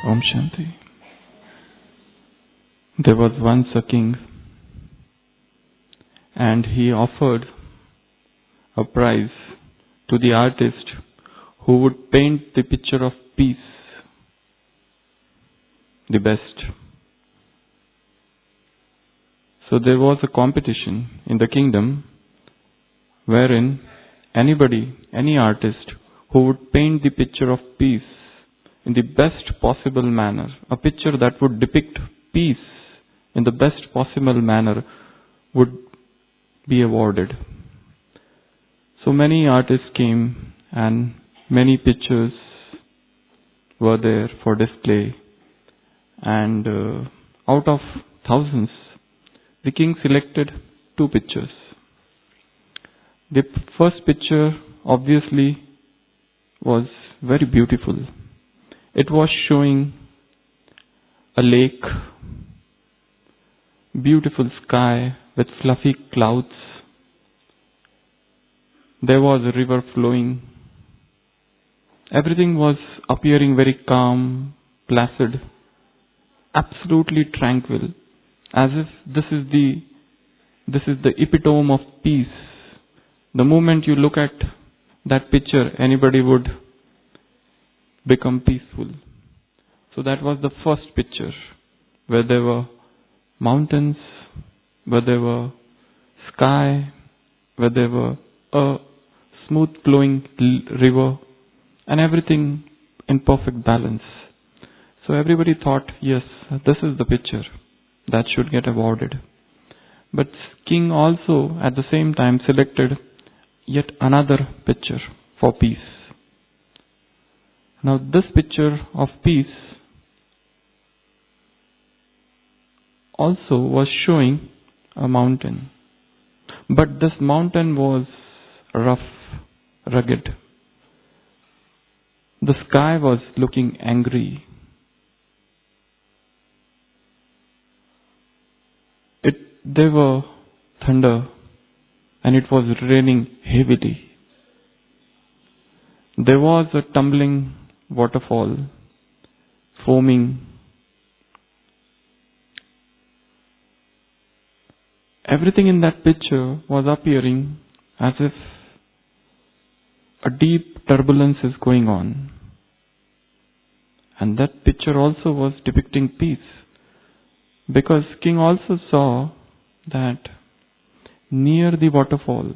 Om Shanti. There was once a king, and he offered a prize to the artist who would paint the picture of peace the best. So there was a competition in the kingdom wherein any artist who would paint the picture of peace in the best possible manner, a picture that would depict peace in the best possible manner, would be awarded. So many artists came and many pictures were there for display, and out of thousands, the king selected 2 pictures. The first picture obviously was very beautiful. It was showing a lake, beautiful sky with fluffy clouds. There was a river flowing. Everything was appearing very calm, placid, absolutely tranquil, as if this is the epitome of peace. The moment you look at that picture, anybody would become peaceful. So that was the first picture, where there were mountains, where there were sky, where there were a smooth flowing river, and everything in perfect balance. So everybody thought, yes, this is the picture that should get awarded. But king also at the same time selected yet another picture for peace. Now this picture of peace also was showing a mountain. But this mountain was rough, rugged. The sky was looking angry. There were thunder, and it was raining heavily. There was a tumbling waterfall, foaming. Everything in that picture was appearing as if a deep turbulence is going on. And that picture also was depicting peace, because king also saw that near the waterfall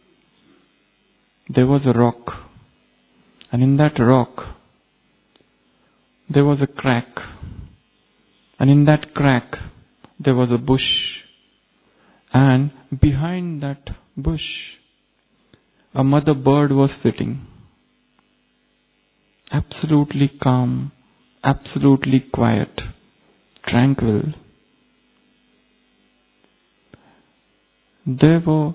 there was a rock, and in that rock there was a crack, and in that crack there was a bush, and behind that bush a mother bird was sitting, absolutely calm, absolutely quiet, tranquil. There were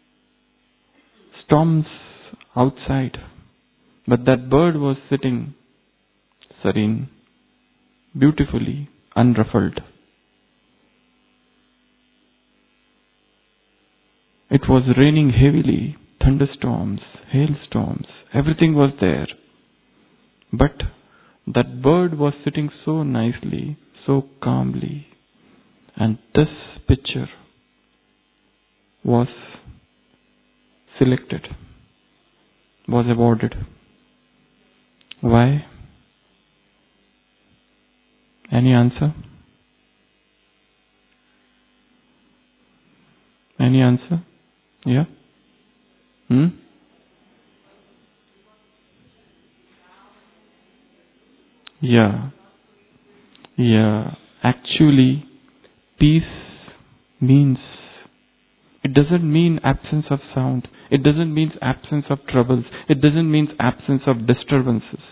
storms outside, but that bird was sitting serene, beautifully unruffled. It was raining heavily, thunderstorms, hailstorms, everything was there. But that bird was sitting so nicely, so calmly, and this picture was selected, was awarded. Why? Any answer? Any answer? Yeah? Yeah. Actually, peace means, it doesn't mean absence of sound. It doesn't mean absence of troubles. It doesn't mean absence of disturbances.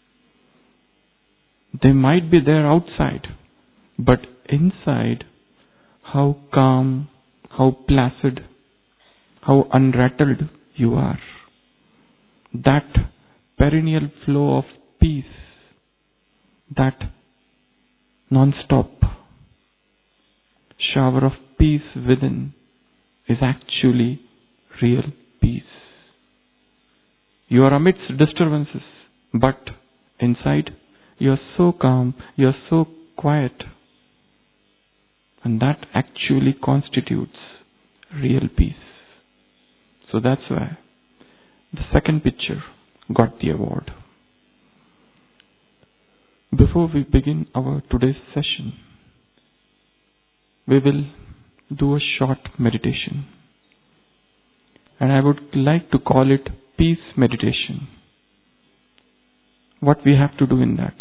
They might be there outside, but inside, how calm, how placid, how unrattled you are. That perennial flow of peace, that non-stop shower of peace within, is actually real peace. You are amidst disturbances, but inside You're so calm, you're so quiet. And that actually constitutes real peace. So that's why the second picture got the award. Before we begin our today's session, we will do a short meditation. And I would like to call it peace meditation. What we have to do in that?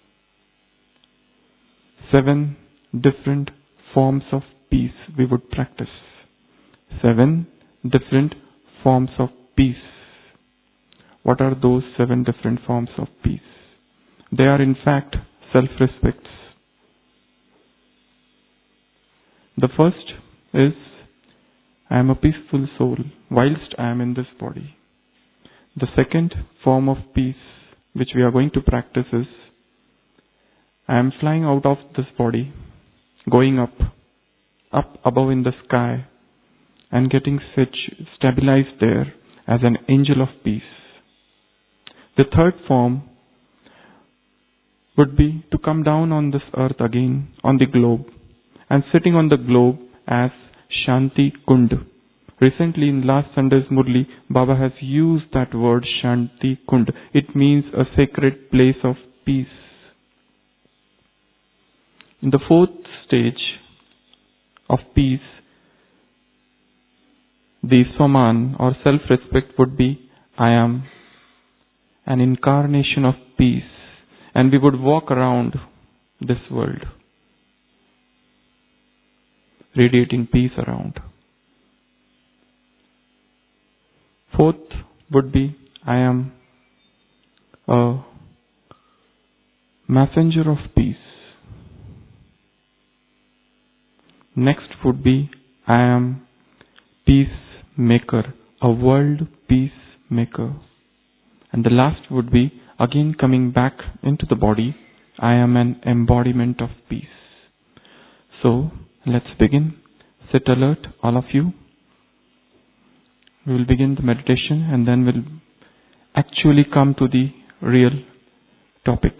7 different forms of peace we would practice. 7 different forms of peace. What are those 7 different forms of peace? They are in fact self-respects. The first is, I am a peaceful soul whilst I am in this body. The second form of peace which we are going to practice is, I am flying out of this body, going up above in the sky, and getting stabilized there as an angel of peace. The third form would be to come down on this earth again, on the globe, and sitting on the globe as Shanti Kund. Recently in last Sunday's Murli, Baba has used that word Shanti Kund. It means a sacred place of peace. In the fourth stage of peace, the Swaman or self-respect would be, I am an incarnation of peace, and we would walk around this world radiating peace around. Fourth would be, I am a messenger of peace. Next would be, I am peacemaker, a world peacemaker. And the last would be, again coming back into the body, I am an embodiment of peace. So, let's begin. Sit alert, all of you. We will begin the meditation and then we'll actually come to the real topic.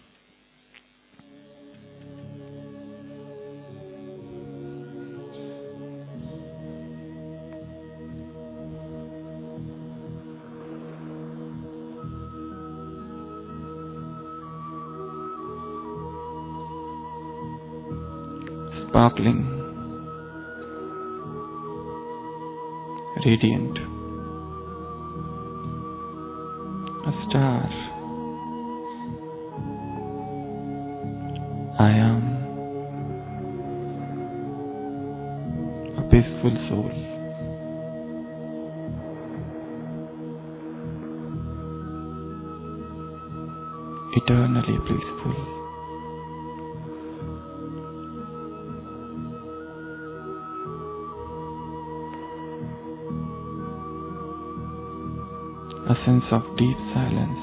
Sparkling, radiant, a star. I am a peaceful soul. Eternally peaceful. A sense of deep silence.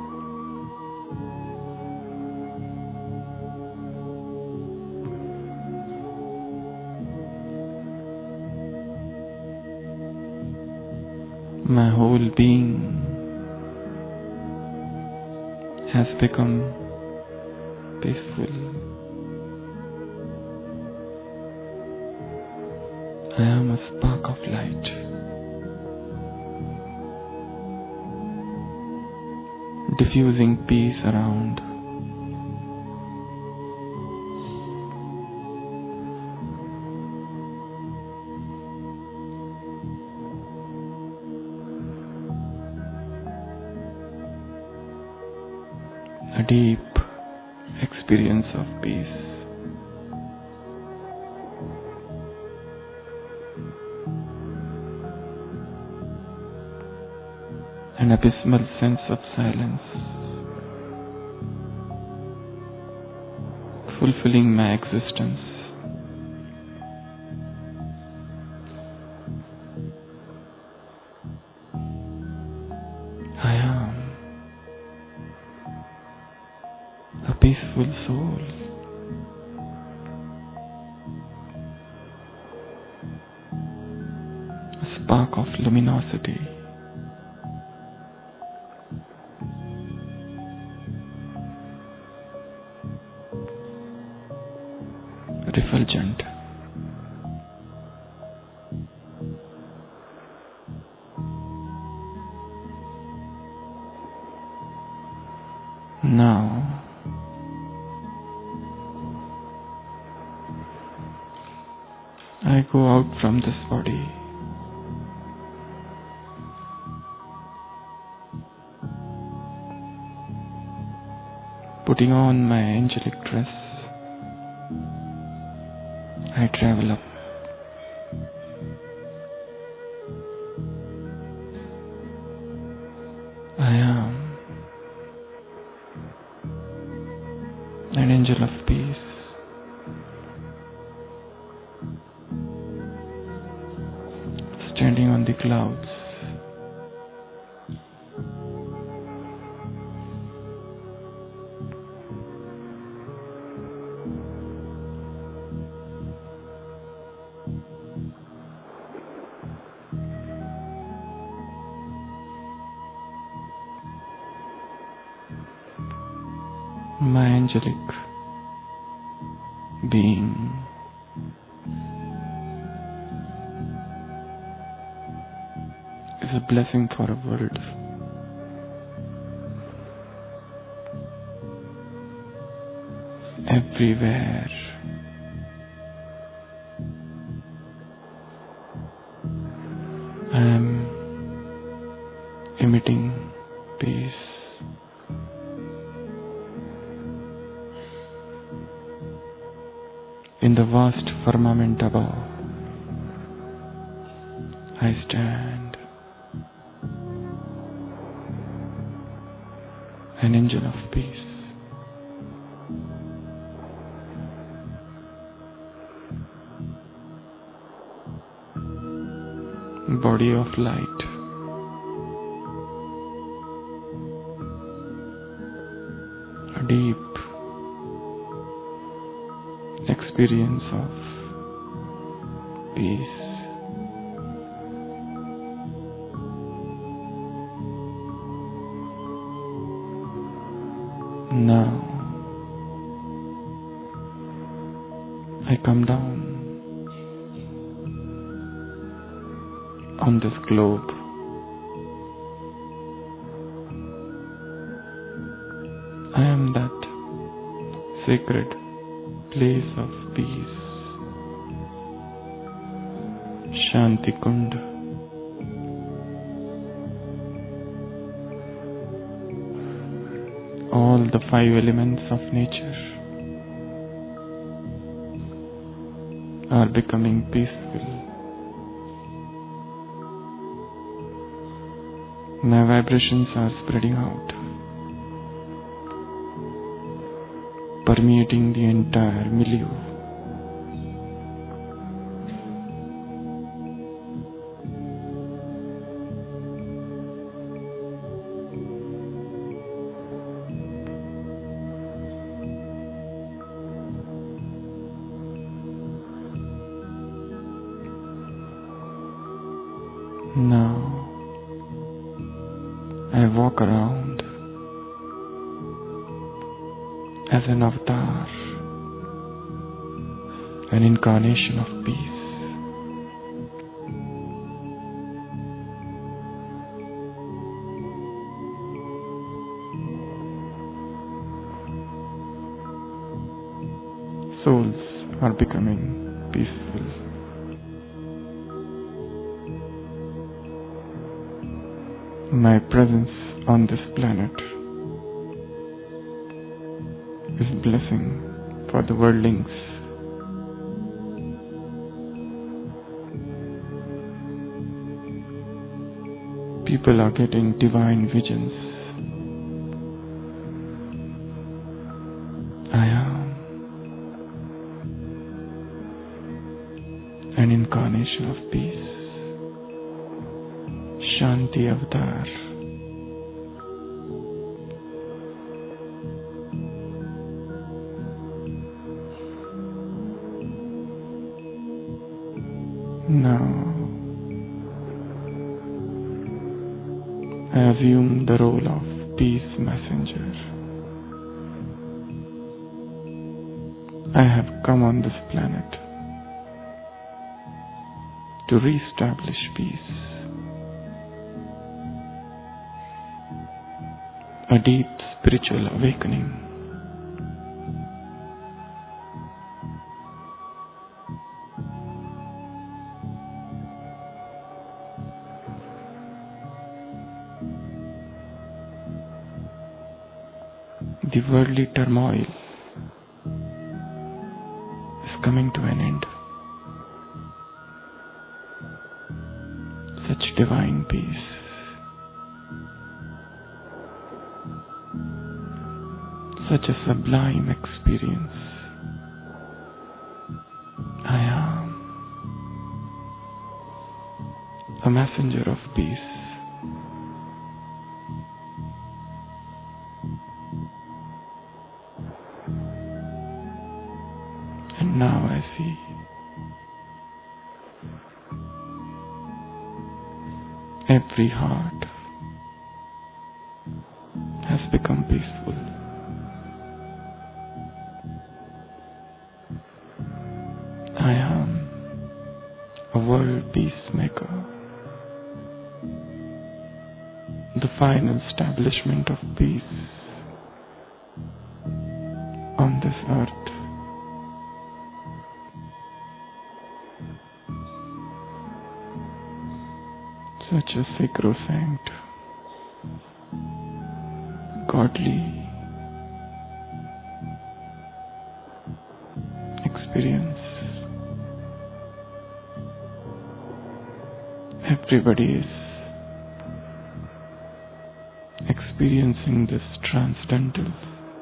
My whole being has become peaceful. I am a spark of light. Diffusing peace around. A deep experience of peace. An abysmal sense of silence, fulfilling my existence. I am a peaceful soul. A spark of luminosity. refulgent. Now, I go out from this body, putting on my angelic dress. I travel up. I am an angel of peace, standing on the clouds. My angelic being is a blessing for a world. Everywhere I am emitting peace. In the vast firmament above, I stand, an angel of peace. Body of light, a deep experience of peace. Now I come down on this globe. I am that sacred place of peace, Shanti Kund. All the 5 elements of nature are becoming peaceful. My vibrations are spreading out, permeating the entire milieu. Now I walk around as an avatar, an incarnation of peace. Souls are becoming peaceful. My presence on this planet is blessing for the worldlings. People are getting divine visions. I am an incarnation of peace, Shanti Avatar. Now I assume the role of peace messenger. I have come on this planet to re-establish peace. A deep spiritual awakening. The worldly turmoil is coming to an end. Such divine peace. Such a sublime experience. I am a messenger of peace. And now I see every heart has become peaceful. I am a world peacemaker. The final establishment of peace on this earth. Such a sacrosanct, godly experience. Everybody is experiencing this transcendental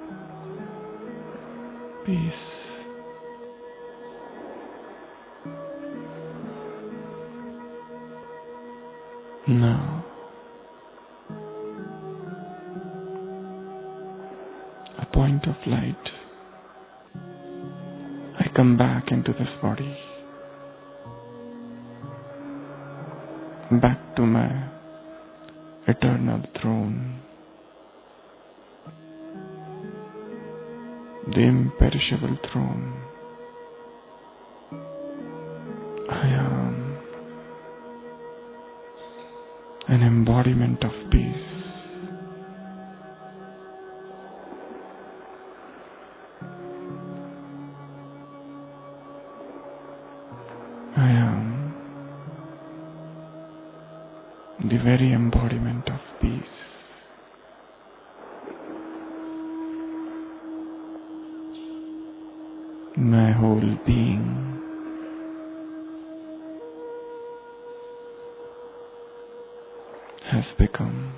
peace. Now, a point of light. I come back into this body, back to my eternal throne, the imperishable throne. I am an embodiment of peace. I am the very embodiment of peace. My whole being has become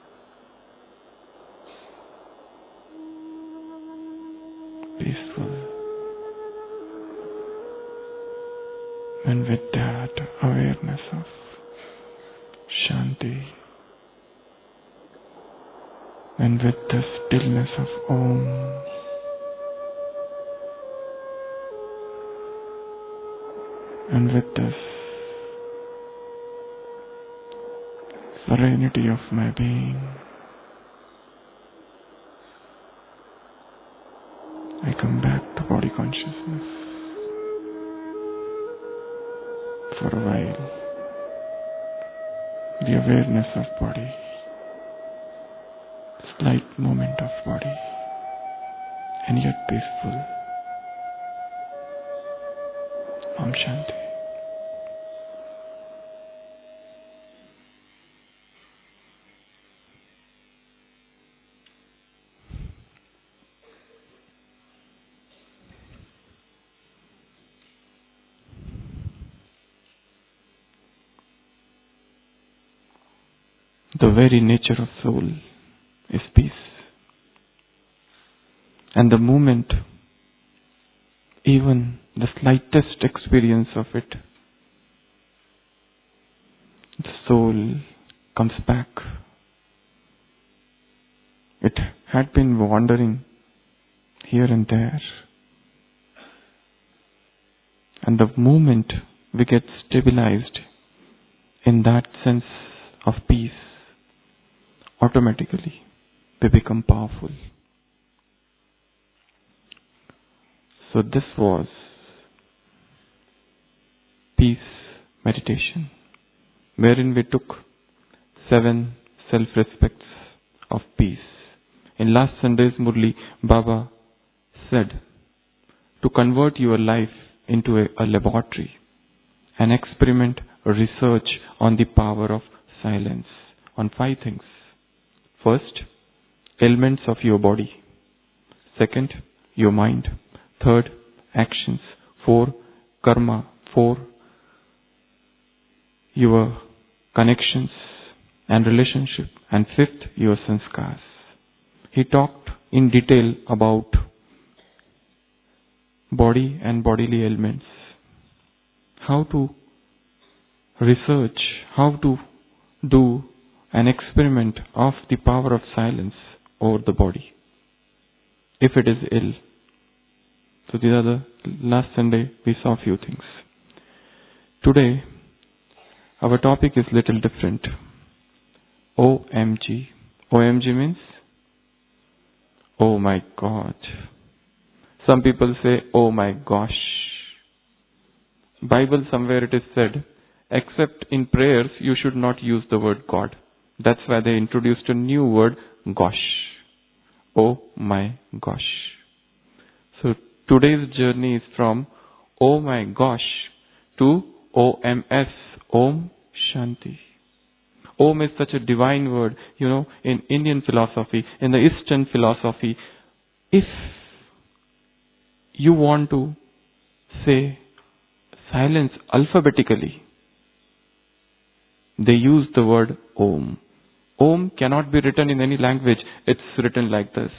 peaceful. And with that awareness of Shanti, and with the stillness of Om, and with this serenity of my being, I come back to body consciousness for a while. The awareness of body, slight movement of body, and yet peaceful. Om Shanti. The very nature of soul is peace. And the moment, even the slightest experience of it, the soul comes back. It had been wandering here and there. And the moment we get stabilized in that sense of peace, automatically we become powerful. So this was peace meditation, wherein we took 7 self-respects of peace. In last Sunday's Murli, Baba said to convert your life into a laboratory, an experiment, a research on the power of silence, on 5 things. First, elements of your body. Second, your mind. Third, actions. 4, karma. 4, your connections and relationship. And 5th, your sanskars. He talked in detail about body and bodily elements. How to research, how to do an experiment of the power of silence over the body if it is ill. So these are the last Sunday we saw a few things. Today our topic is little different. OMG. OMG means oh my God. Some people say oh my gosh. Bible somewhere it is said, except in prayers you should not use the word God. That's why they introduced a new word, gosh. Oh my gosh. So today's journey is from oh my gosh to OMS, Om Shanti. Om is such a divine word, in Indian philosophy, in the Eastern philosophy. If you want to say silence alphabetically, they use the word Om. Om cannot be written in any language. It's written like this.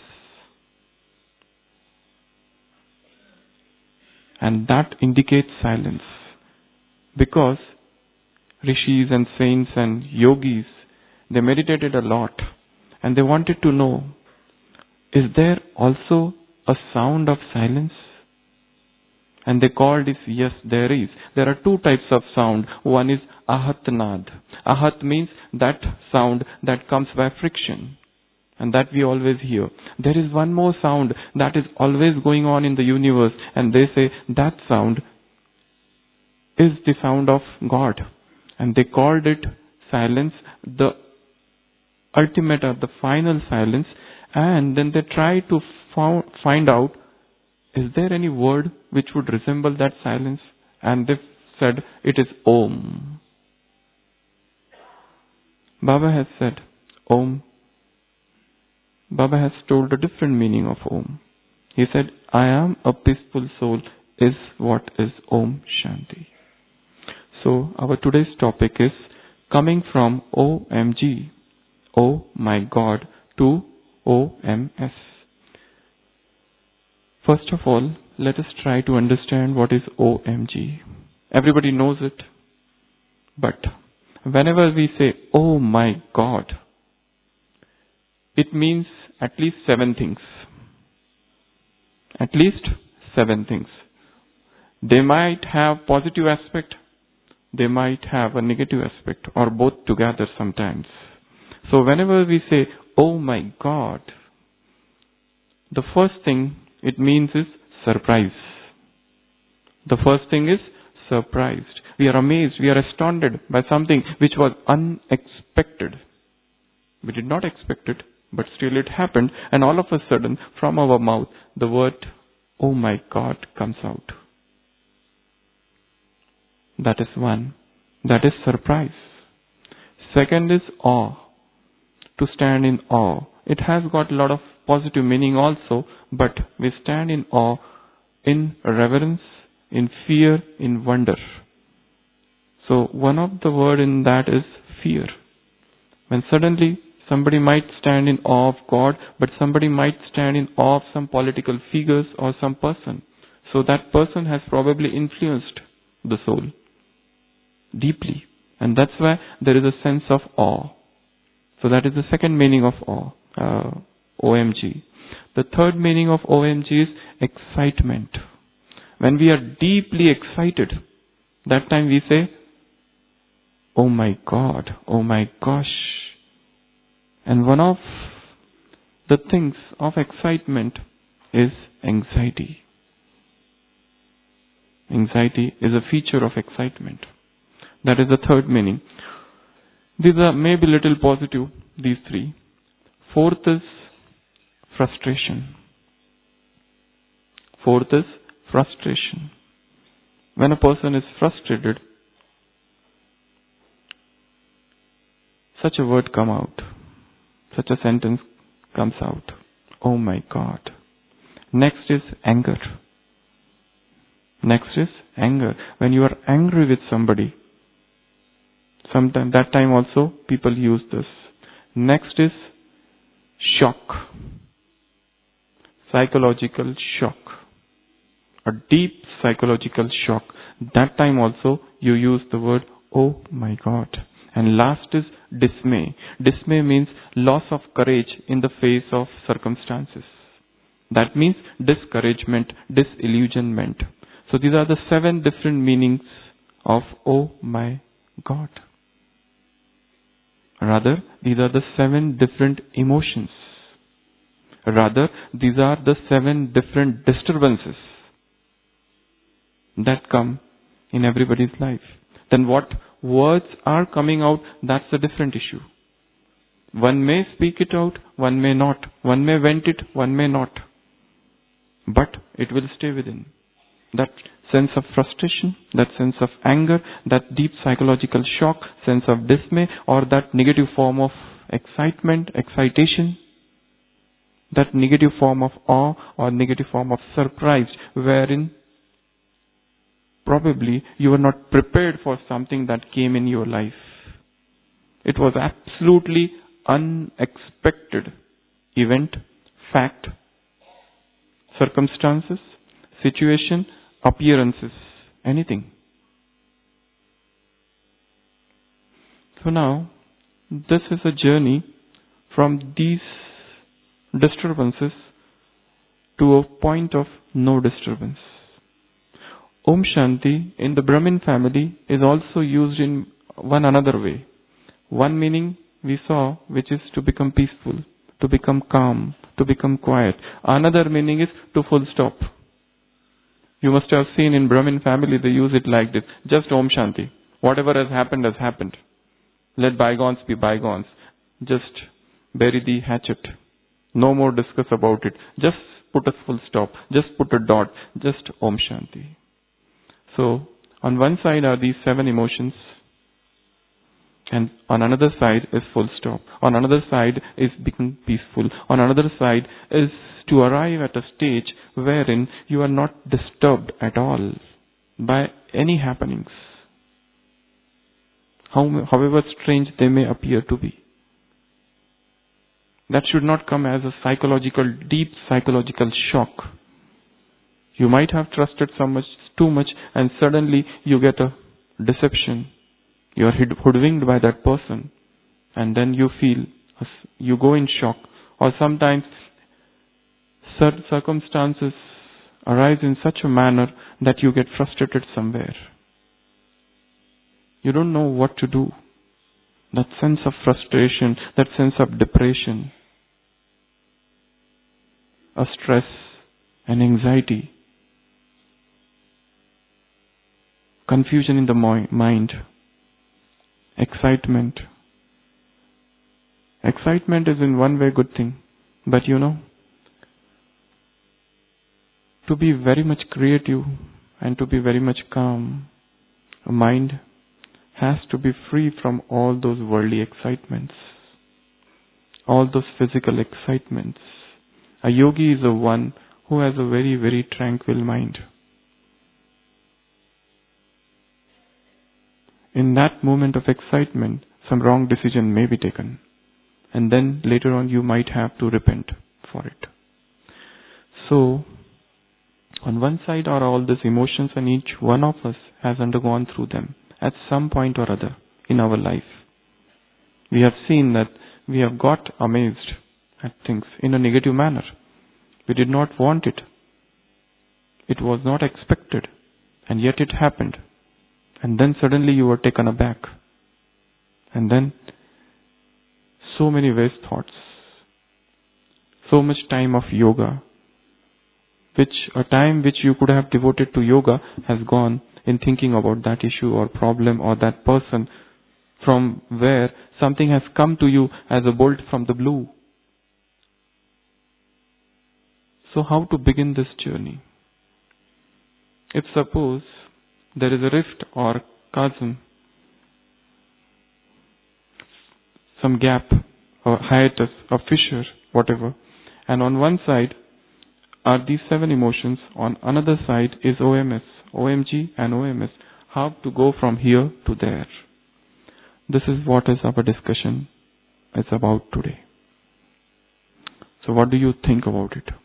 And that indicates silence. Because rishis and saints and yogis, they meditated a lot. And they wanted to know, is there also a sound of silence? And they called it, yes, there is. There are 2 types of sound. One is ahatnad. Ahat means that sound that comes by friction. And that we always hear. There is one more sound that is always going on in the universe. And they say that sound is the sound of God. And they called it silence, the ultimate or the final silence. And then they tried to find out, is there any word which would resemble that silence? And they said, it is Om. Baba has said, Om. Baba has told a different meaning of Om. He said, I am a peaceful soul is what is Om Shanti. So our today's topic is coming from OMG, oh my God, to OMS. First of all, let us try to understand what is OMG. Everybody knows it. But whenever we say, oh my God, it means at least 7 things. At least 7 things. They might have positive aspect, they might have a negative aspect, or both together sometimes. So whenever we say, oh my God, the first thing it means is surprise. The first thing is surprised. We are amazed, we are astounded by something which was unexpected. We did not expect it, but still it happened, and all of a sudden, from our mouth, the word, oh my God, comes out. That is one. That is surprise. Second is awe. To stand in awe. It has got a lot of positive meaning also, but we stand in awe, in reverence, in fear, in wonder. So one of the word in that is fear. When suddenly somebody might stand in awe of God, but somebody might stand in awe of some political figures or some person. So that person has probably influenced the soul deeply. And that's why there is a sense of awe. So that is the second meaning of awe, OMG. The third meaning of OMG is excitement. When we are deeply excited, that time we say, oh my God, oh my gosh. And one of the things of excitement is anxiety. Anxiety is a feature of excitement. That is the third meaning. These are maybe little positive, these three. Fourth is frustration. Fourth is frustration. When a person is frustrated, such a word come out. Such a sentence comes out. Oh my God. Next is anger. Next is anger. When you are angry with somebody, that time also people use this. Next is shock. Psychological shock. A deep psychological shock. That time also you use the word, oh my God. And last is dismay. Dismay means loss of courage in the face of circumstances. That means discouragement, disillusionment. So these are the 7 different meanings of oh my God. Rather, these are the 7 different emotions. Rather, these are the 7 different disturbances that come in everybody's life. Then what words are coming out, that's a different issue. One may speak it out, one may not. One may vent it, one may not. But it will stay within. That sense of frustration, that sense of anger, that deep psychological shock, sense of dismay, or that negative form of excitement, excitation, that negative form of awe or negative form of surprise, wherein probably you were not prepared for something that came in your life. It was absolutely unexpected event, fact, circumstances, situation, appearances, anything. So now, this is a journey from these disturbances to a point of no disturbance. Om Shanti in the Brahmin family is also used in one another way. One meaning we saw, which is to become peaceful, to become calm, to become quiet. Another meaning is to full stop. You must have seen in Brahmin family they use it like this. Just Om Shanti. Whatever has happened has happened. Let bygones be bygones. Just bury the hatchet. No more discuss about it. Just put a full stop. Just put a dot. Just Om Shanti. So, on one side are these 7 emotions, and on another side is full stop. On another side is becoming peaceful. On another side is to arrive at a stage wherein you are not disturbed at all by any happenings, however strange they may appear to be. That should not come as a deep psychological shock. You might have trusted too much, and suddenly you get a deception. You are hoodwinked by that person, and then you go in shock. Or sometimes certain circumstances arise in such a manner that you get frustrated somewhere. You don't know what to do. That sense of frustration, that sense of depression, a stress, an anxiety, confusion in the mind, excitement. Excitement is in one way good thing, but to be very much creative and to be very much calm, a mind has to be free from all those worldly excitements, all those physical excitements. A yogi is the one who has a very, very tranquil mind. In that moment of excitement, some wrong decision may be taken. And then later on you might have to repent for it. So, on one side are all these emotions, and each one of us has undergone through them at some point or other in our life. We have seen that we have got amazed at things in a negative manner. We did not want it. It was not expected, and yet it happened. And then suddenly you were taken aback. And then so many waste thoughts. So much time of yoga. a time which you could have devoted to yoga has gone in thinking about that issue or problem or that person, from where something has come to you as a bolt from the blue. So how to begin this journey? If suppose there is a rift or chasm, some gap or hiatus or fissure, whatever, and on one side are these 7 emotions, on another side is OMS, OMG and OMS. How to go from here to there? This is what is our discussion is about today. So what do you think about it?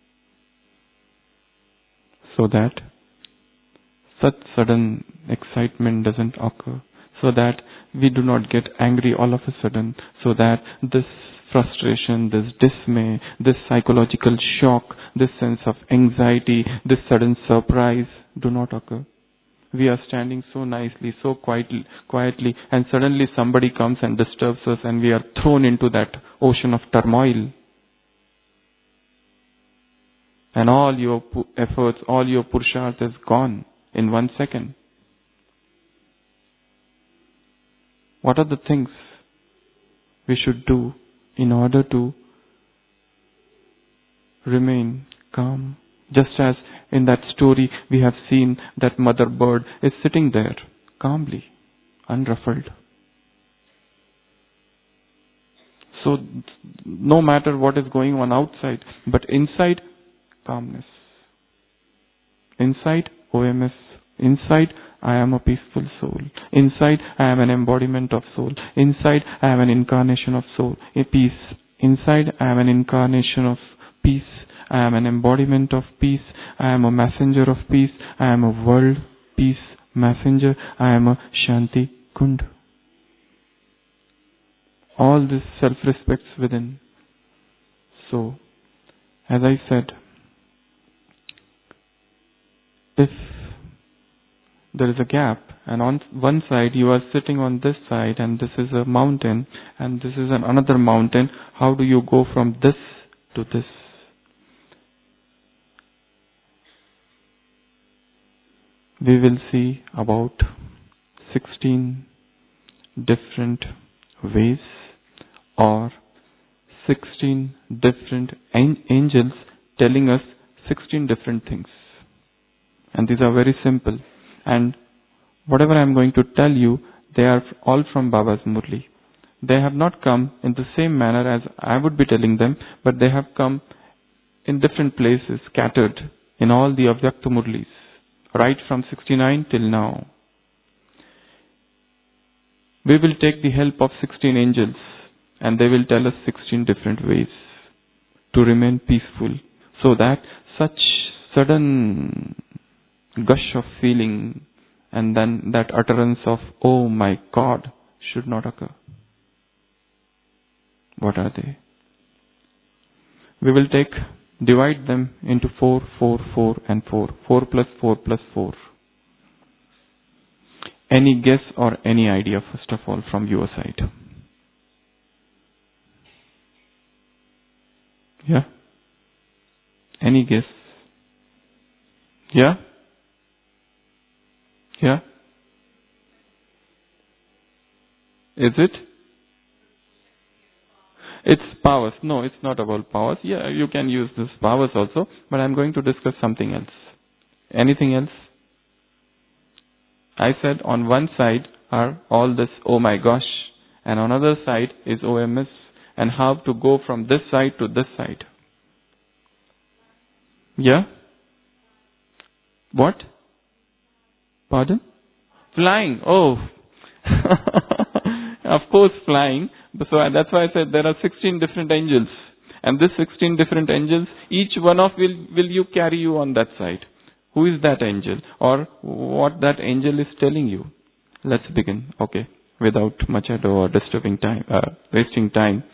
So that such sudden excitement doesn't occur, so that we do not get angry all of a sudden, so that this frustration, this dismay, this psychological shock, this sense of anxiety, this sudden surprise do not occur. We are standing so nicely, so quietly, and suddenly somebody comes and disturbs us and we are thrown into that ocean of turmoil. And all your efforts, all your purusharth is gone in 1 second. What are the things we should do in order to remain calm? Just as in that story we have seen that mother bird is sitting there calmly, unruffled. So no matter what is going on outside, but inside, calmness. Inside, OMS. Inside, I am a peaceful soul. Inside, I am an embodiment of soul. Inside, I am an incarnation of soul, a peace. Inside, I am an incarnation of peace. I am an embodiment of peace. I am a messenger of peace. I am a world peace messenger. I am a Shanti Kund. All this self-respects within. So, as I said, if there is a gap and on one side you are sitting on this side and this is a mountain and this is another mountain, how do you go from this to this? We will see about 16 different ways or 16 different angels telling us 16 different things. And these are very simple. And whatever I am going to tell you, they are all from Baba's Murli. They have not come in the same manner as I would be telling them, but they have come in different places, scattered in all the Avyakta Murlis, right from 69 till now. We will take the help of 16 angels and they will tell us 16 different ways to remain peaceful, so that such sudden gush of feeling and then that utterance of, oh my God, should not occur. What are they? We will divide them into 4, 4, 4 and 4. 4 plus 4 plus 4. Any guess or any idea, first of all, from your side? Yeah? Any guess? Yeah? Yeah? Is it? It's powers. No, it's not about powers. Yeah, you can use this powers also, but I'm going to discuss something else. Anything else? I said on one side are all this oh my gosh, and on other side is OMS, and how to go from this side to this side. Yeah? What? Pardon? Flying. Oh. Of course flying. So that's why I said there are 16 different angels. And these 16 different angels, each one of will you carry you on that side. Who is that angel? Or what that angel is telling you? Let's begin. Okay. Without much ado or wasting time.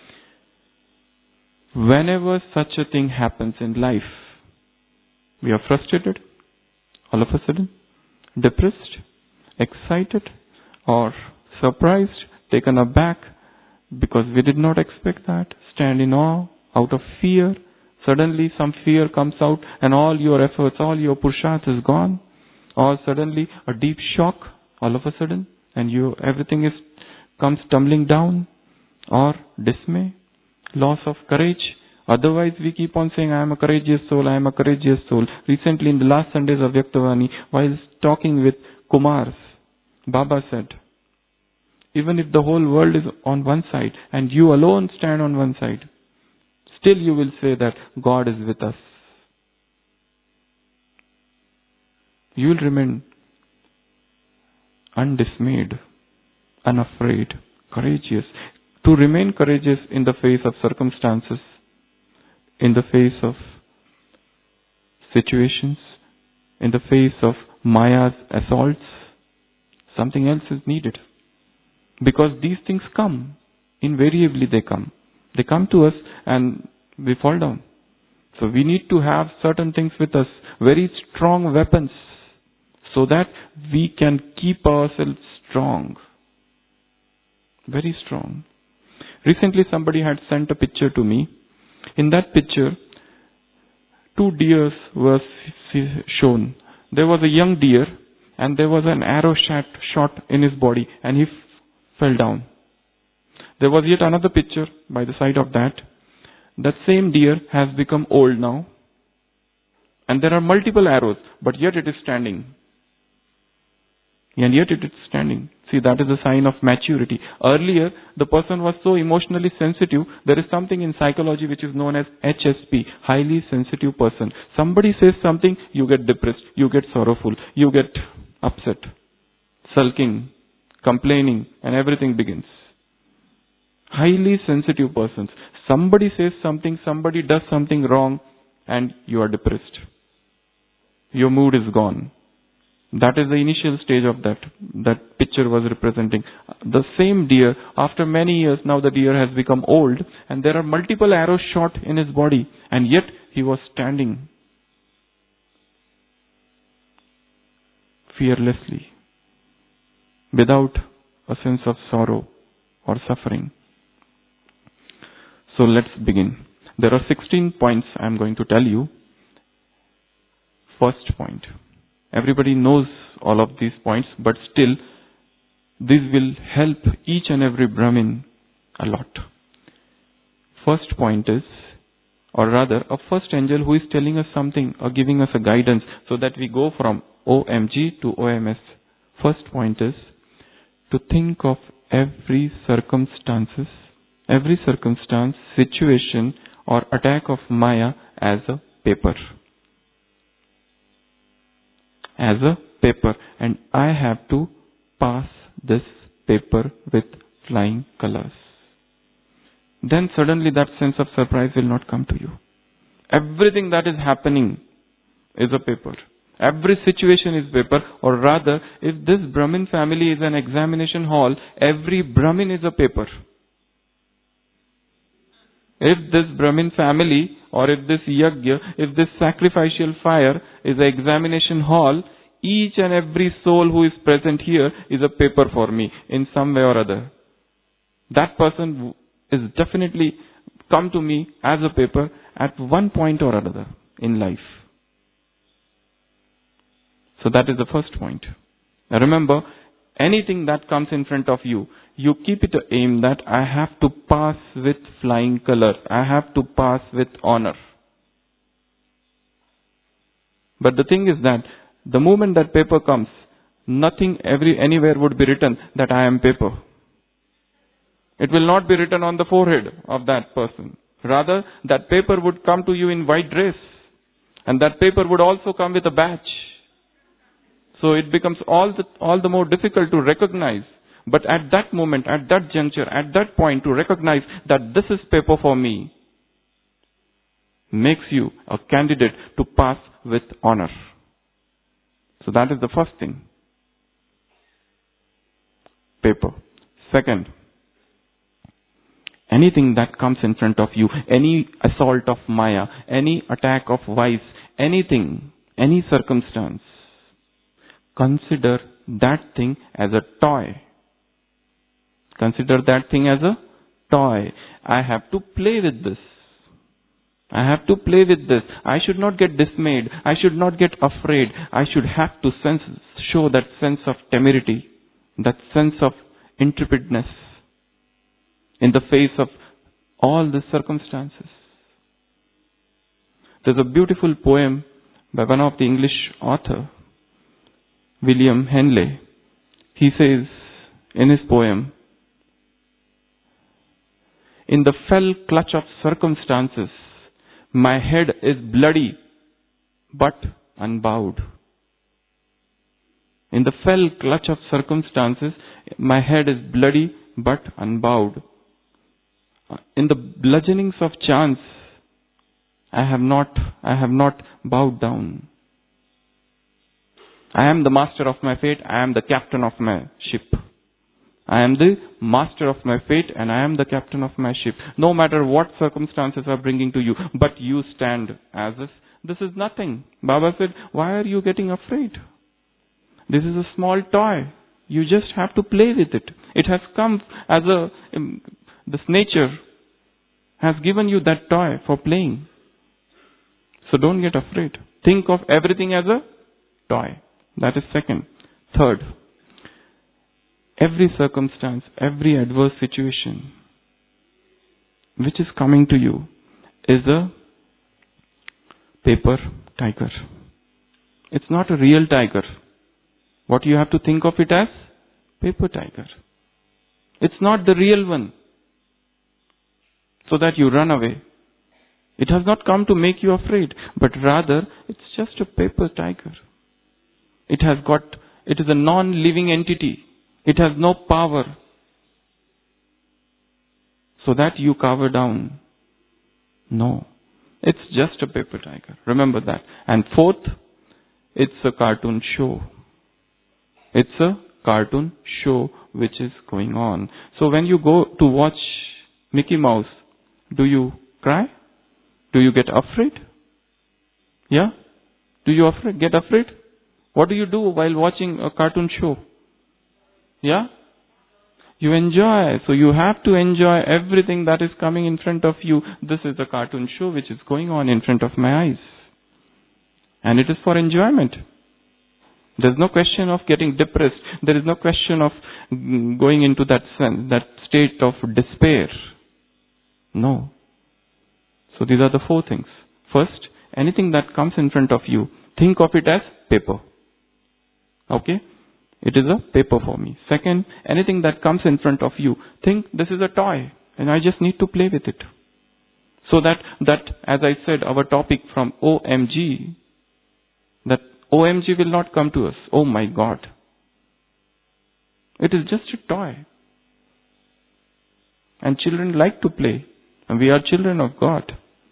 Whenever such a thing happens in life, we are frustrated, all of a sudden, depressed, excited, or surprised, taken aback, because we did not expect that, stand in awe, out of fear, Suddenly some fear comes out and all your efforts, all your purusharth is gone. Or suddenly a deep shock all of a sudden and everything comes tumbling down. Or dismay, loss of courage. Otherwise we keep on saying, I am a courageous soul, I am a courageous soul. Recently in the last Sundays of Vyaktavani, while talking with Kumars, Baba said, even if the whole world is on one side and you alone stand on one side, still you will say that God is with us. You will remain undismayed, unafraid, courageous. To remain courageous in the face of circumstances, in the face of situations, in the face of Maya's assaults, something else is needed. Because these things come. Invariably they come. They come to us and we fall down. So we need to have certain things with us, very strong weapons, so that we can keep ourselves strong. Very strong. Recently somebody had sent a picture to me. In that picture, 2 deers were shown. There was a young deer and there was an arrow shot in his body and he fell down. There was yet another picture by the side of that. That same deer has become old now and there are multiple arrows, but yet it is standing. And yet it is standing. See, that is a sign of maturity. Earlier, the person was so emotionally sensitive. There is something in psychology which is known as HSP, highly sensitive person. Somebody says something, you get depressed, you get sorrowful, you get upset, sulking, complaining, and everything begins. Highly sensitive persons. Somebody says something, somebody does something wrong, and you are depressed. Your mood is gone. That is the initial stage of that picture was representing. The same deer, after many years, now the deer has become old and there are multiple arrows shot in his body and yet he was standing fearlessly, without a sense of sorrow or suffering. So let's begin. There are 16 points I am going to tell you. First point. Everybody knows all of these points, but still, this will help each and every Brahmin a lot. First point is, or rather, a first angel who is telling us something or giving us a guidance so that we go from OMG to OMS. First point is to think of every circumstance, situation or attack of Maya as a paper. As a paper, and I have to pass this paper with flying colors. Then suddenly that sense of surprise will not come to you. Everything that is happening is a paper. Every situation is paper, or rather, if this Brahmin family is an examination hall, every Brahmin is a paper. If this Brahmin family, or if this yajna, if this sacrificial fire is an examination hall, each and every soul who is present here is a paper for me in some way or other. That person is definitely come to me as a paper at one point or another in life. So that is the first point. Now remember, anything that comes in front of you, you keep it aim that I have to pass with flying colors. I have to pass with honor. But the thing is that the moment that paper comes, nothing anywhere would be written that I am paper. It will not be written on the forehead of that person. Rather, that paper would come to you in white dress. And that paper would also come with a badge. So it becomes all the more difficult to recognize. But at that moment, at that juncture, at that point, to recognize that this is paper for me, makes you a candidate to pass with honor. So that is the first thing. Paper. Second, anything that comes in front of you, any assault of Maya, any attack of vice, anything, any circumstance, consider that thing as a toy. Consider that thing as a toy. I have to play with this. I have to play with this. I should not get dismayed. I should not get afraid. I should have to show that sense of temerity, that sense of intrepidness in the face of all the circumstances. There's a beautiful poem by one of the English author, William Henley. He says in his poem, "In the fell clutch of circumstances, my head is bloody but unbowed." In the fell clutch of circumstances, my head is bloody but unbowed. In the bludgeonings of chance, I have not bowed down. I am the master of my fate. I am the captain of my ship. I am the master of my fate and I am the captain of my ship. No matter what circumstances are bringing to you, but you stand as if this is nothing. Baba said, why are you getting afraid? This is a small toy. You just have to play with it. It has come as this nature has given you that toy for playing. So don't get afraid. Think of everything as a toy. That is second. Third, every circumstance, every adverse situation which is coming to you is a paper tiger. It's not a real tiger. What you have to think of it as? Paper tiger. It's not the real one, so that you run away. It has not come to make you afraid, but rather it's just a paper tiger. It is a non-living entity. It has no power, so that you cower down. No, it's just a paper tiger. Remember that. And fourth, it's a cartoon show. It's a cartoon show which is going on. So when you go to watch Mickey Mouse, do you cry? Do you get afraid? Yeah? Do you get afraid? What do you do while watching a cartoon show? Yeah? You enjoy. So you have to enjoy everything that is coming in front of you. This is a cartoon show which is going on in front of my eyes. And it is for enjoyment. There's no question of getting depressed. There is no question of going into that state of despair. No. So these are the four things. First, anything that comes in front of you, think of it as paper. Okay? It is a paper for me. Second, anything that comes in front of you, think this is a toy and I just need to play with it. So that as I said, our topic from OMG, that OMG will not come to us. Oh my God. It is just a toy. And children like to play. And we are children of God.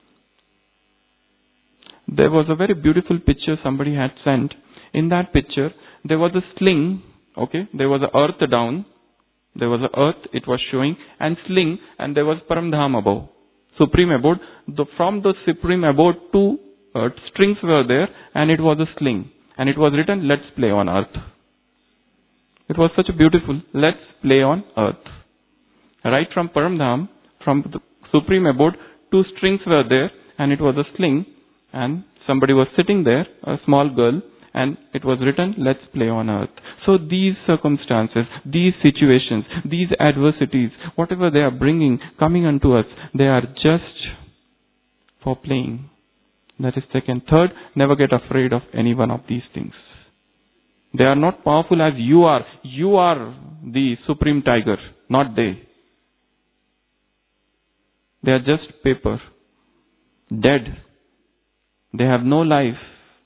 There was a very beautiful picture somebody had sent. In that picture, there was a sling. Okay, there was a earth down. There was a earth, it was showing, and sling, and there was Paramdham above. Supreme abode. From the supreme abode, two strings were there, and it was a sling. And it was written, let's play on earth. It was such a beautiful, let's play on earth. Right from Paramdham, from the supreme abode, two strings were there, and it was a sling, and somebody was sitting there, a small girl, and it was written, let's play on earth. So these circumstances, these situations, these adversities, whatever they are bringing, coming unto us, they are just for playing. That is second. Third, never get afraid of any one of these things. They are not powerful as you are. You are the supreme tiger, not they. They are just paper, dead. They have no life,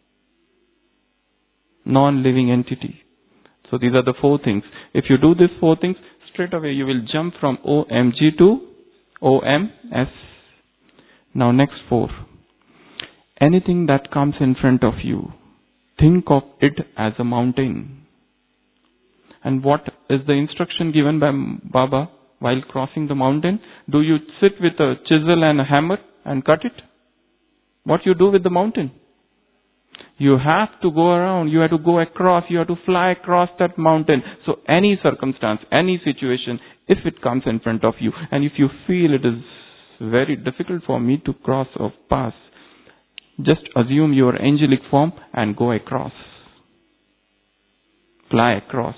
non-living entity. So these are the four things. If you do these four things, straight away you will jump from OMG to OMS. Now next four. Anything that comes in front of you, think of it as a mountain. And what is the instruction given by Baba while crossing the mountain? Do you sit with a chisel and a hammer and cut it? What you do with the mountain? You have to go around, you have to go across, you have to fly across that mountain. So any circumstance, any situation, if it comes in front of you, and if you feel it is very difficult for me to cross or pass. Just assume your angelic form and go across. Fly across.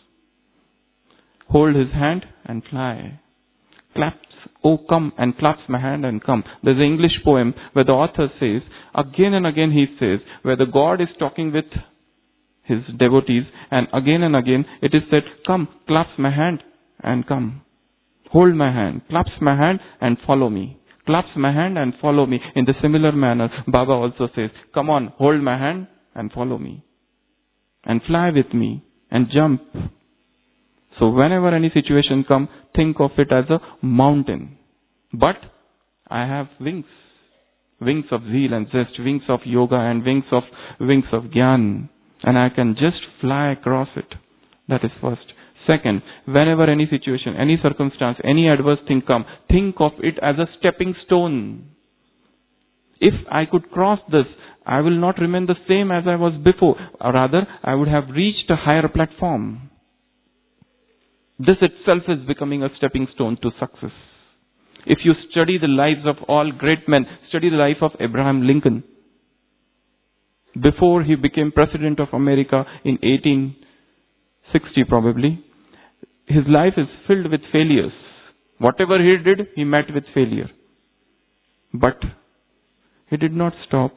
Hold his hand and fly. Claps, oh come, and claps my hand and come. There's an English poem where the author says, again and again he says, where the God is talking with his devotees, and again it is said, come, claps my hand and come. Hold my hand, claps my hand and follow me. Claps my hand and follow me. In the similar manner, Baba also says, come on, hold my hand and follow me. And fly with me and jump. So whenever any situation comes, think of it as a mountain. But I have wings. Wings of zeal and zest, wings of yoga and wings of Gyan. And I can just fly across it. That is first. Second, whenever any situation, any circumstance, any adverse thing come, think of it as a stepping stone. If I could cross this, I will not remain the same as I was before. Or rather, I would have reached a higher platform. This itself is becoming a stepping stone to success. If you study the lives of all great men, study the life of Abraham Lincoln. Before he became President of America in 1860 probably, his life is filled with failures. Whatever he did, he met with failure. But he did not stop.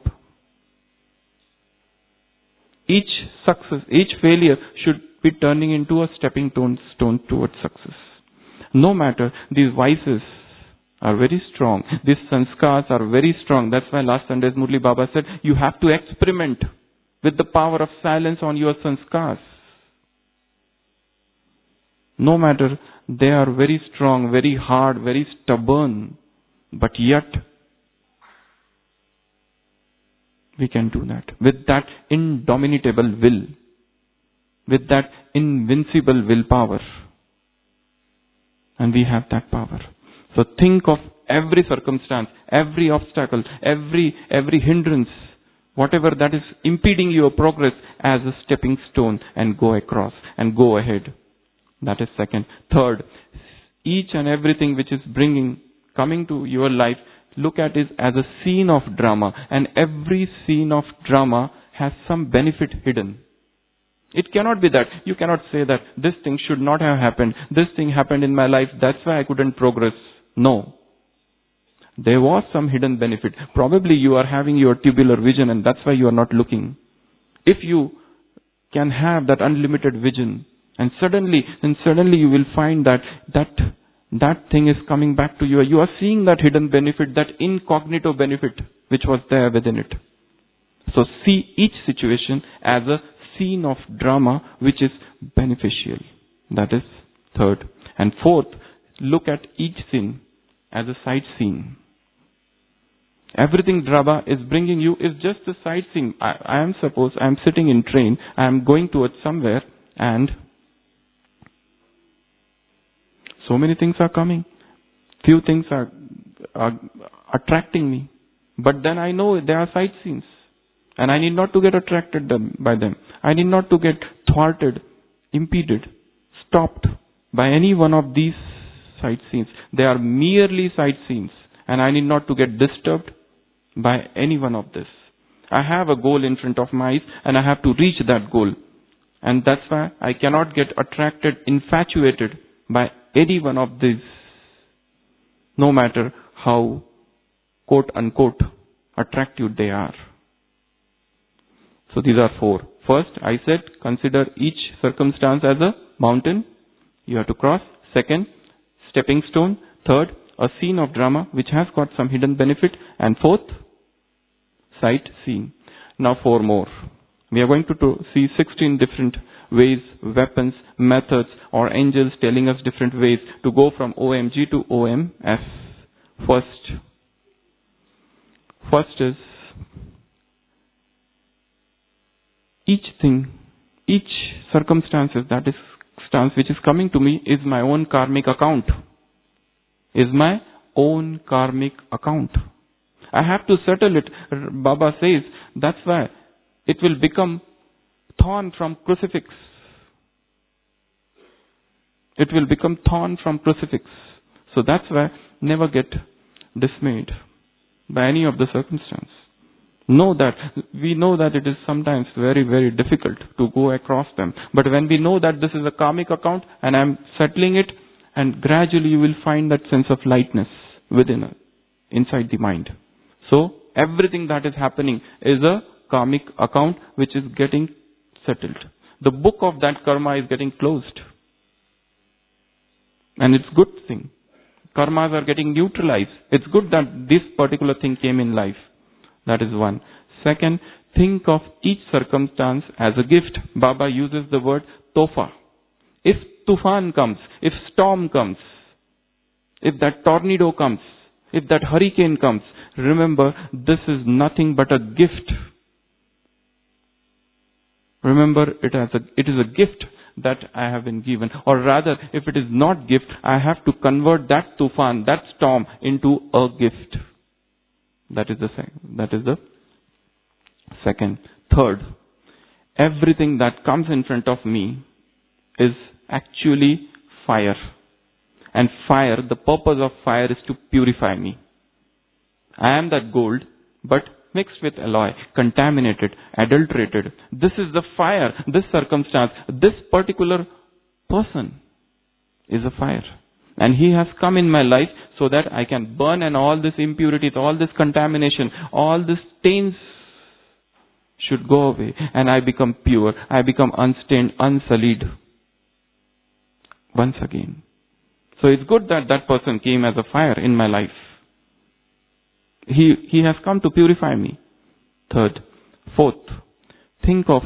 Each success, each failure should be turning into a stepping stone towards success. No matter, these vices are very strong. These sanskars are very strong. That's why last Sunday's Murli Baba said, you have to experiment with the power of silence on your sanskars. No matter, they are very strong, very hard, very stubborn. But yet, we can do that. With that indomitable will. With that invincible willpower. And we have that power. So think of every circumstance, every obstacle, every hindrance, whatever that is impeding your progress as a stepping stone and go across and go ahead. That is second. Third, each and everything which is coming to your life, look at it as a scene of drama. And every scene of drama has some benefit hidden. It cannot be that. You cannot say that this thing should not have happened. This thing happened in my life. That's why I couldn't progress. No. There was some hidden benefit. Probably you are having your tubular vision and that's why you are not looking. If you can have that unlimited vision and suddenly you will find that thing is coming back to you. You are seeing that hidden benefit, that incognito benefit which was there within it. So see each situation as a scene of drama which is beneficial. That is third. And fourth, look at each scene as a sight scene. Everything drama is bringing you is just a sight scene. I am sitting in train, I am going towards somewhere and so many things are coming. Few things are attracting me. But then I know there are sight scenes. And I need not to get attracted by them. I need not to get thwarted, impeded, stopped by any one of these sight scenes. They are merely sight scenes. And I need not to get disturbed by any one of this. I have a goal in front of my eyes and I have to reach that goal. And that's why I cannot get attracted, infatuated by any one of these. No matter how quote unquote attractive they are. So these are four. First, I said, consider each circumstance as a mountain you have to cross. Second, stepping stone. Third, a scene of drama which has got some hidden benefit. And fourth, sight scene. Now four more. We are going to see 16 different ways, weapons, methods, or angels telling us different ways to go from OMG to OMS. First is each circumstances that is stance which is coming to me is my own karmic account. Is my own karmic account. I have to settle it. Baba says that's why it will become thorn from crucifix. It will become thorn from crucifix. So that's why never get dismayed by any of the circumstance. We know that it is sometimes very, very difficult to go across them. But when we know that this is a karmic account and I'm settling it, and gradually you will find that sense of lightness inside the mind. So everything that is happening is a karmic account which is getting settled. The book of that karma is getting closed. And it's a good thing. Karmas are getting neutralized. It's good that this particular thing came in life. That is one. Second, think of each circumstance as a gift. Baba uses the word tofa. If tufan comes, if storm comes, if that tornado comes, if that hurricane comes, remember this is nothing but a gift. Remember it is a gift that I have been given. Or rather, if it is not gift, I have to convert that tufan, that storm into a gift. That is the second. Third, everything that comes in front of me is actually fire. And fire, the purpose of fire is to purify me. I am that gold, but mixed with alloy, contaminated, adulterated. This is the fire, this circumstance, this particular person is a fire. And he has come in my life so that I can burn, and all this impurities, all this contamination, all these stains should go away. And I become pure. I become unstained, unsullied. Once again. So it's good that that person came as a fire in my life. He has come to purify me. Third. Fourth. Think of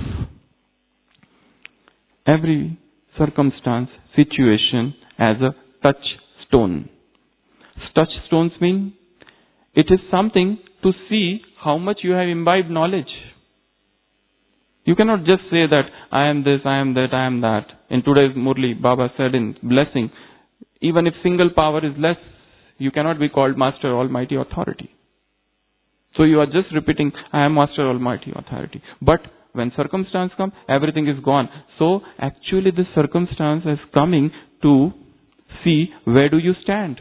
every circumstance, situation as a touchstone. Touchstones mean it is something to see how much you have imbibed knowledge. You cannot just say that I am this, I am that, I am that. In today's Murli, Baba said in blessing, even if single power is less, you cannot be called Master Almighty Authority. So you are just repeating, I am Master Almighty Authority. But when circumstance comes, everything is gone. So actually this circumstance is coming to see where do you stand.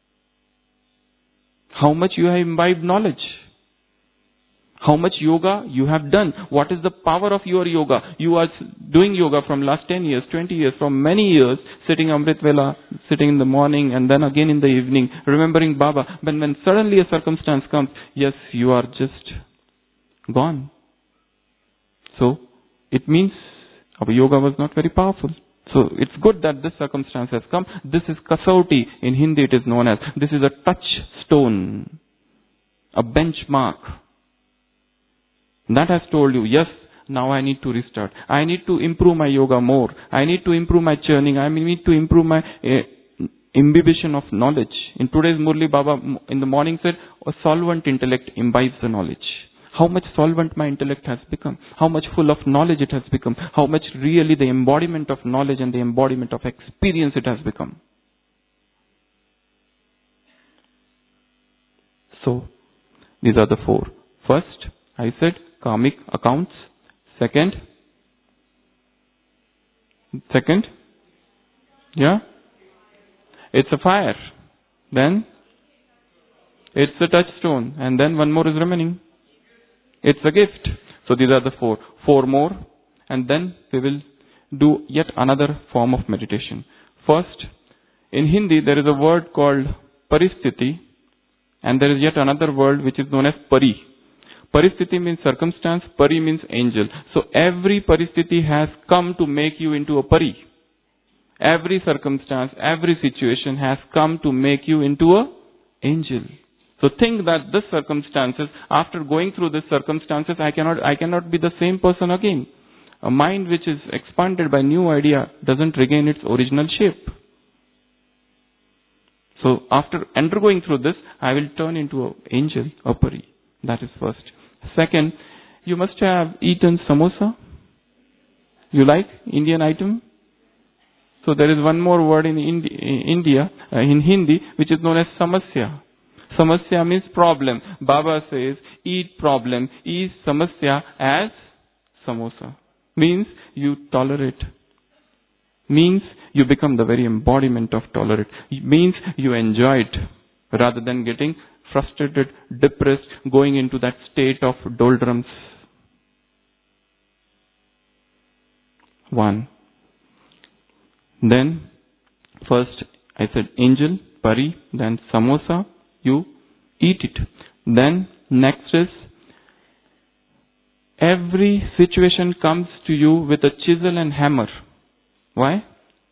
How much you have imbibed knowledge. How much yoga you have done. What is the power of your yoga? You are doing yoga from last 10 years, 20 years, from many years, sitting Amrit Vela, sitting in the morning and then again in the evening, remembering Baba. But when suddenly a circumstance comes, yes, you are just gone. So, it means our yoga was not very powerful. So, it's good that this circumstance has come. This is kasauti. In Hindi it is known as. This is a touchstone. A benchmark. That has told you, yes, now I need to restart. I need to improve my yoga more. I need to improve my churning. I need to improve my imbibition of knowledge. In today's Murli, Baba in the morning said, a solvent intellect imbibes the knowledge. How much solvent my intellect has become. How much full of knowledge it has become. How much really the embodiment of knowledge and the embodiment of experience it has become. So, these are the four. First, I said, karmic accounts. Second, yeah, it's a fire. Then, it's a touchstone. And then one more is remaining. It's a gift. So these are the four. Four more. And then we will do yet another form of meditation. First, in Hindi there is a word called paristhiti. And there is yet another word which is known as pari. Paristhiti means circumstance, pari means angel. So every paristhiti has come to make you into a pari. Every circumstance, every situation has come to make you into a angel. So think that this circumstances, after going through these circumstances, I cannot be the same person again. A mind which is expanded by new idea doesn't regain its original shape. So after undergoing through this, I will turn into an angel, a pari. That is first. Second, you must have eaten samosa. You like Indian item? So there is one more word in India, in Hindi, which is known as samasya. Samasya means problem. Baba says, eat problem, eat samasya as samosa. Means you tolerate. Means you become the very embodiment of tolerate. Means you enjoy it rather than getting frustrated, depressed, going into that state of doldrums. 1. Then, first I said angel, pari, then samosa, you eat it. Then, next is, every situation comes to you with a chisel and hammer. Why?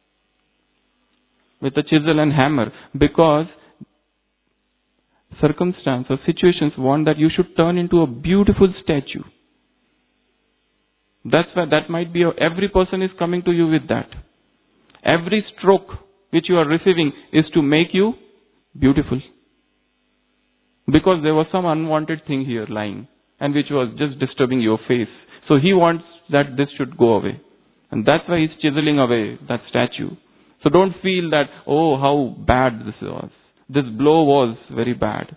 With a chisel and hammer. Because circumstance or situations want that you should turn into a beautiful statue. That's why that might be every person is coming to you with that. Every stroke which you are receiving is to make you beautiful. Because there was some unwanted thing here lying and which was just disturbing your face. So he wants that this should go away. And that's why he's chiseling away that statue. So don't feel that, oh, how bad this was. This blow was very bad.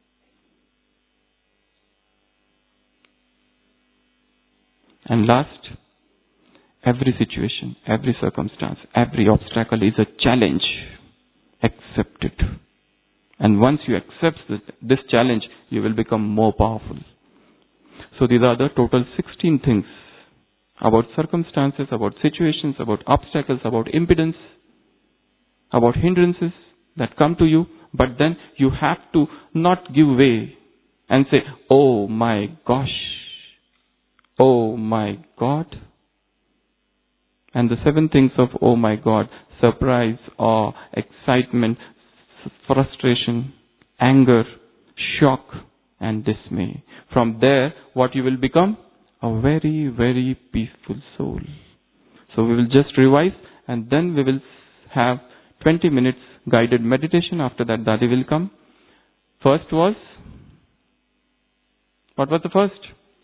And last, every situation, every circumstance, every obstacle is a challenge. Accept it. And once you accept this challenge, you will become more powerful. So these are the total 16 things about circumstances, about situations, about obstacles, about impedance, about hindrances that come to you. But then you have to not give way and say, oh my gosh, oh my God. And the 7 things of oh my God: surprise, awe, excitement, frustration, anger, shock, and dismay. From there, what you will become? A very, very peaceful soul. So we will just revise, and then we will have 20 minutes guided meditation. After that, Dadi will come. First was, what was the first?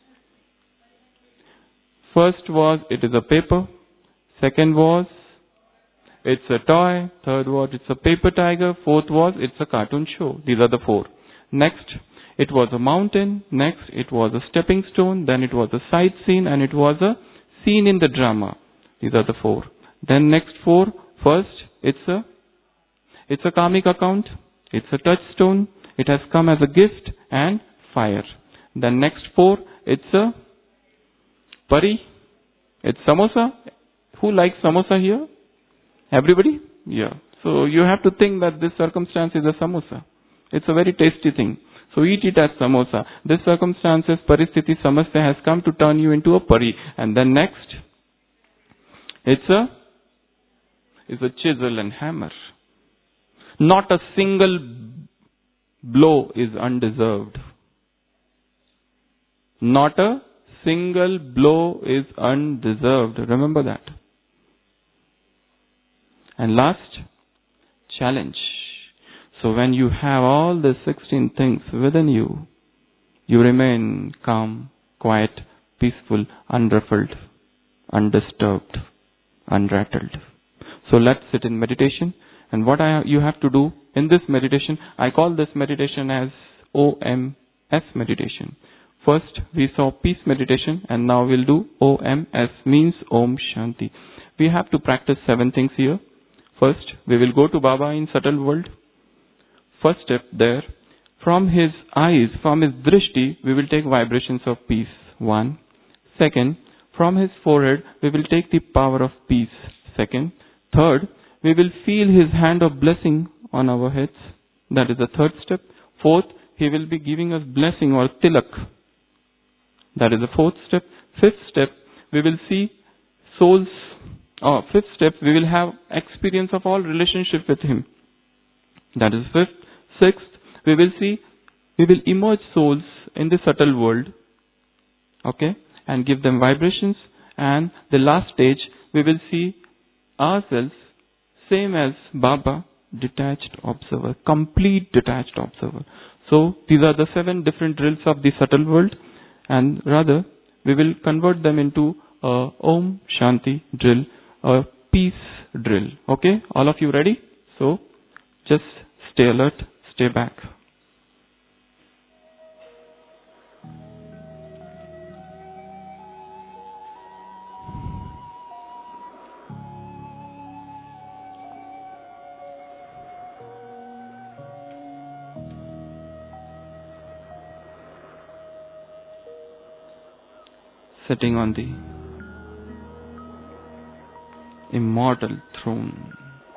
First was, it is a paper. Second was, it's a toy. Third was, it's a paper tiger. Fourth was, it's a cartoon show. These are the 4. Next, it was a mountain. Next, it was a stepping stone. Then it was a sight scene, and it was a scene in the drama. These are the 4. Then next 4. First, it's a karmic account. It's a touchstone. It has come as a gift and fire. Then next 4, it's a pari. It's samosa. Who likes samosa here? Everybody? Yeah. So you have to think that this circumstance is a samosa. It's a very tasty thing. So eat it as samosa. This circumstances, paristhiti, samasya has come to turn you into a pari. And then next, it's a chisel and hammer. Not a single blow is undeserved. Not a single blow is undeserved. Remember that. And last, challenge. So when you have all the 16 things within you, you remain calm, quiet, peaceful, unruffled, undisturbed, unrattled. So let's sit in meditation. And what you have to do in this meditation, I call this meditation as OMS meditation. First, we saw peace meditation, and now we'll do OMS, means Om Shanti. We have to practice 7 things here. First, we will go to Baba in subtle world. First step there, from his eyes, from his drishti, we will take vibrations of peace. 1. Second, from his forehead, we will take the power of peace. Second. Third, we will feel his hand of blessing on our heads. That is the 3rd step. Fourth, he will be giving us blessing or tilak. That is the 4th step. 5th step, we will see souls. 5th step, we will have experience of all relationship with him. That is 5th. 6th, we will emerge souls in the subtle world. Okay? And give them vibrations. And the last stage, we will see ourselves same as Baba, detached observer, complete detached observer. So these are the 7 different drills of the subtle world, and rather we will convert them into a Om Shanti drill, a peace drill. Okay? All of you ready? So just stay alert, stay back. sitting on the immortal throne.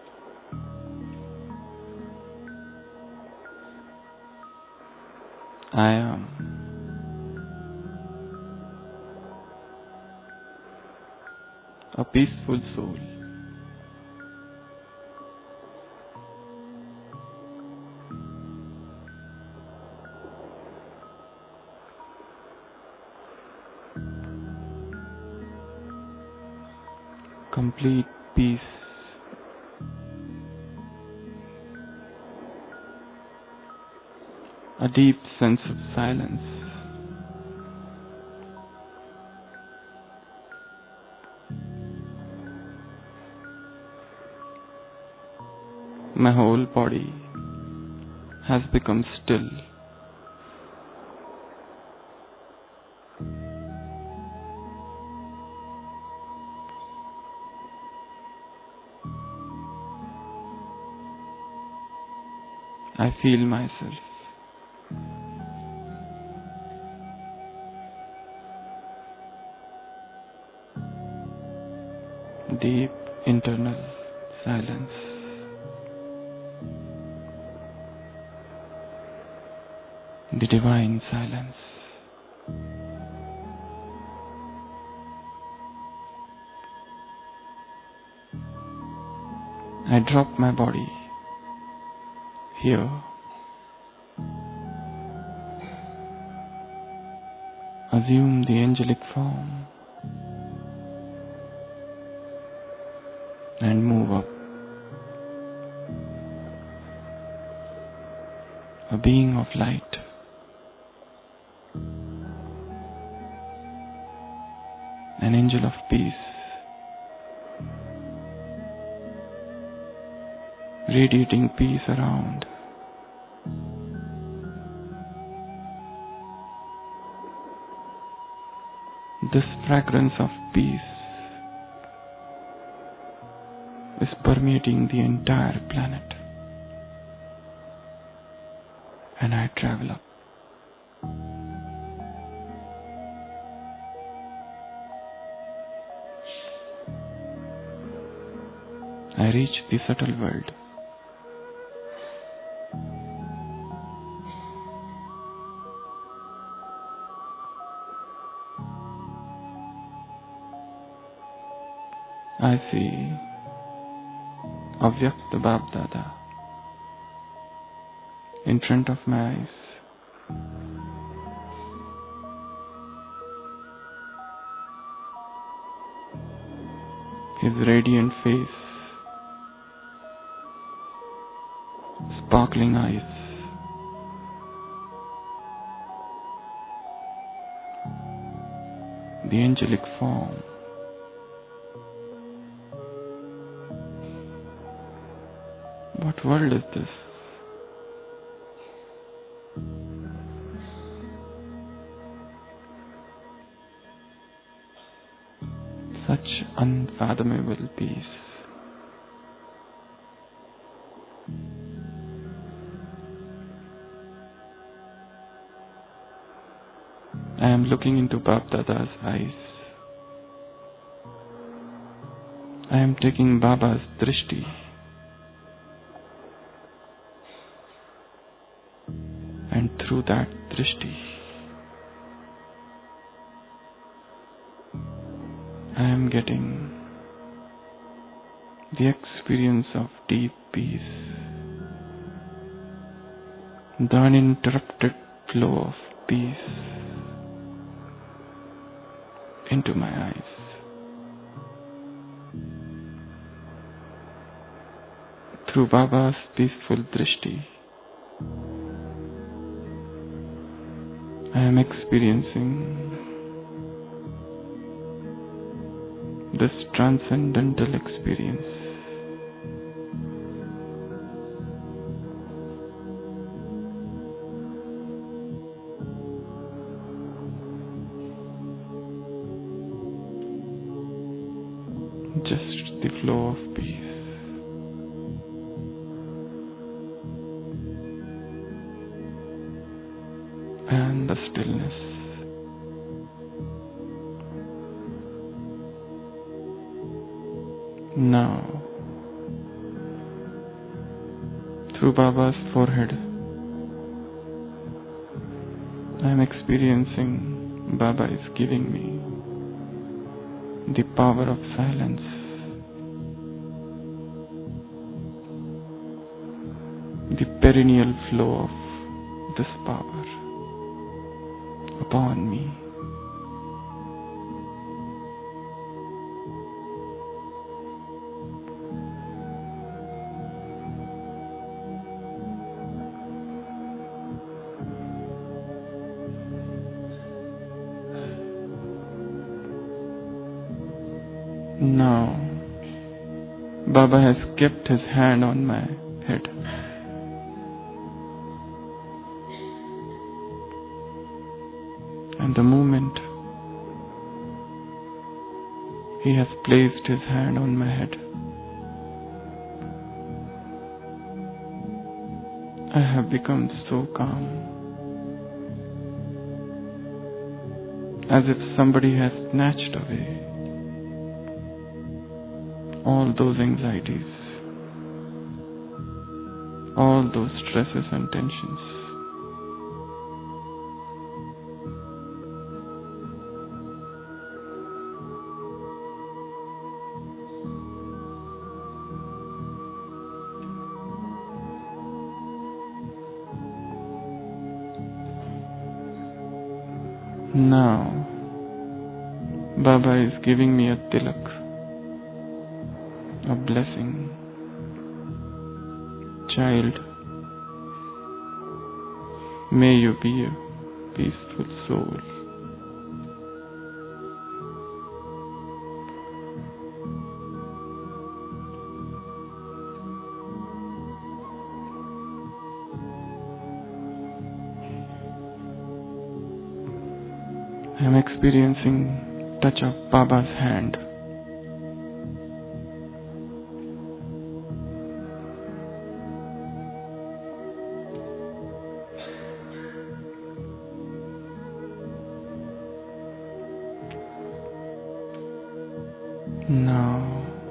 I am a peaceful soul. Complete peace. A deep sense of silence. My whole body has become still. I feel myself deep internal silence. The divine silence. I drop my body here. Assume the angelic form and move up. A being of light. An angel of peace. Radiating peace around. This fragrance of peace is permeating the entire planet. And I travel up. I reach the subtle world. I see Avyakta Babdada in front of my eyes. His radiant face, sparkling eyes, the angelic form. What world is this? Such unfathomable peace. I am looking into Babdada's eyes. I am taking Baba's drishti. And through that drishti, I am getting the experience of deep peace, the uninterrupted flow of peace into my eyes. Through Baba's peaceful drishti, I am experiencing this transcendental experience. Just the flow of peace. And the stillness. Now, through Baba's forehead, I am experiencing Baba is giving me the power of silence, the perennial flow of this power upon me. Now, Baba has kept his hand on my head. And the moment he has placed his hand on my head, I have become so calm, as if somebody has snatched away all those anxieties, all those stresses and tensions. Now, Baba is giving me a tilak, a blessing. Child, may you be a peaceful soul. I am experiencing touch of Baba's hand. Now,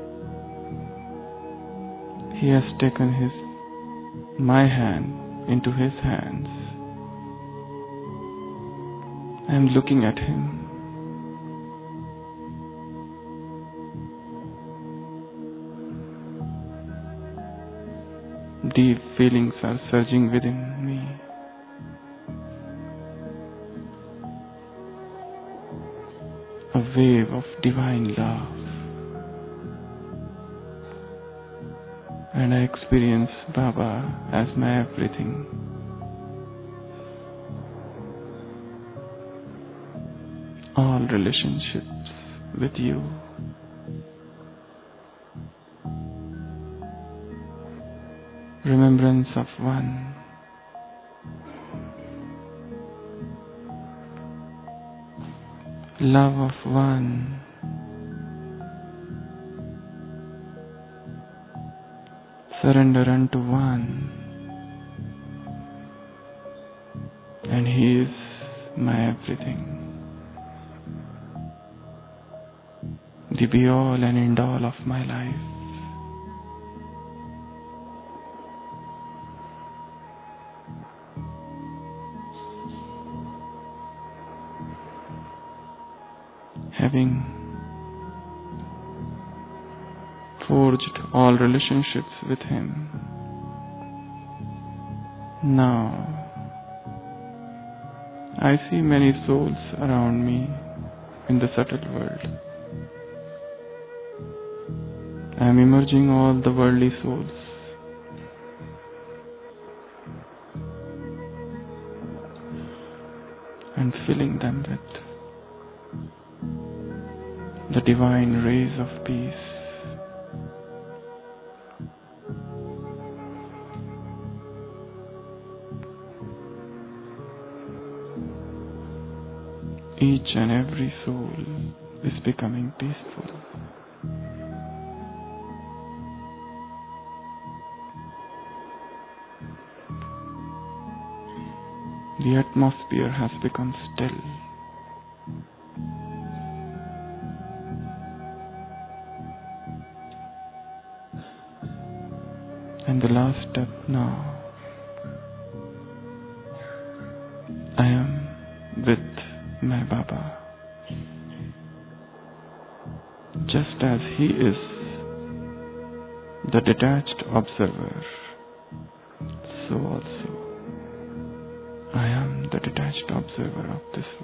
he has taken my hand into his hands. I am looking at him. Deep feelings are surging within me. A wave of divine love. And I experience Baba as my everything. All relationships with you. Remembrance of one. Love of one. Surrender unto one. And he is my everything. The be all and end all of my life. Having forged all relationships with him, now I see many souls around me in the subtle world. I am emerging all the worldly souls. And filling them with the divine rays of peace. Each and every soul is becoming peaceful. The atmosphere has become still. And the last step now. I am with my Baba. Just as he is the detached observer, so also I am the detached observer of this